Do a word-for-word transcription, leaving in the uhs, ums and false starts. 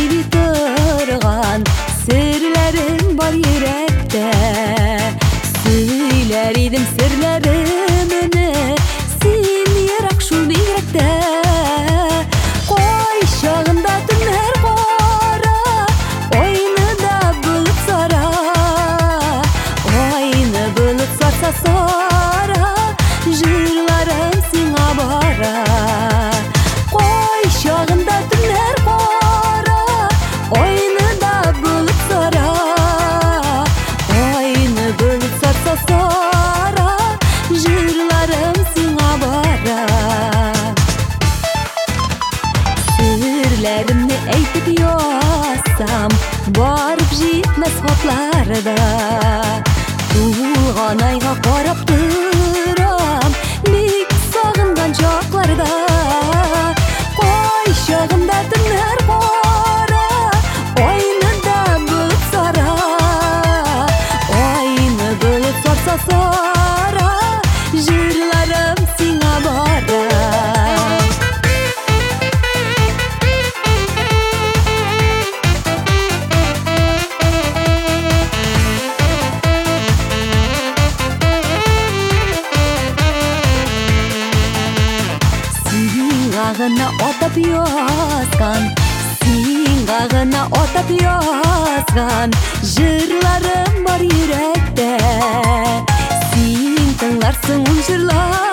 сири тұрған сірлерің бар еректе. Сөйлер едім сірлеріміні сен ерақ шул бигрәкте. Қой шағында түнер қора, ойныда бұлыт сара. Ойны бұлыт сарса сара, жырларым сиңа бара. Қой шағында түнер қора, ойныда бұлыт сара. Ойны бұлыт сарса сара, жырларым сиңа бара. Сүрләремне әйтеп язсам, барып җитмәс хатларда. Тулган айга карап торам, бик сагынган чакларда. Кай чагымда төннәр кара, ойныда бұлыт сара. Ойны бұлыт сарса сара, жырларым сиңа бара. Сиңа отап язган, сиңа гына отап язган жырларым бар йөрәктә. Син тыңларсың ул җырлар